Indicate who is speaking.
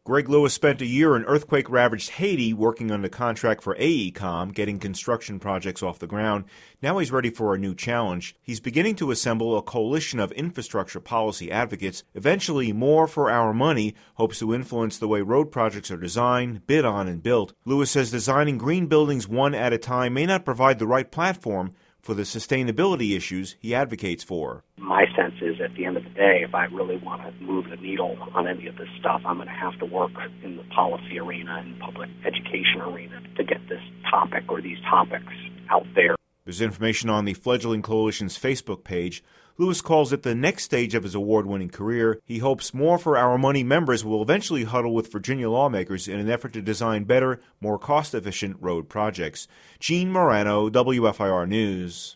Speaker 1: Greg Lewis spent a year in earthquake-ravaged Haiti working under contract for AECOM, getting construction projects off the ground. Now he's ready for a new challenge. He's beginning to assemble a coalition of infrastructure policy advocates. Eventually, More for Our Money hopes to influence the way road projects are designed, bid on, and built. Lewis says designing green buildings one at a time may not provide the right platform for the sustainability issues he advocates for.
Speaker 2: My sense is, at the end of the day, if I really want to move the needle on any of this stuff, I'm going to have to work in the policy arena and public education arena to get this topic or these topics out there.
Speaker 1: There's information on the fledgling coalition's Facebook page. Lewis calls it the next stage of his award-winning career. He hopes More for Our Money members will eventually huddle with Virginia lawmakers in an effort to design better, more cost-efficient road projects. Gene Morano, WFIR News.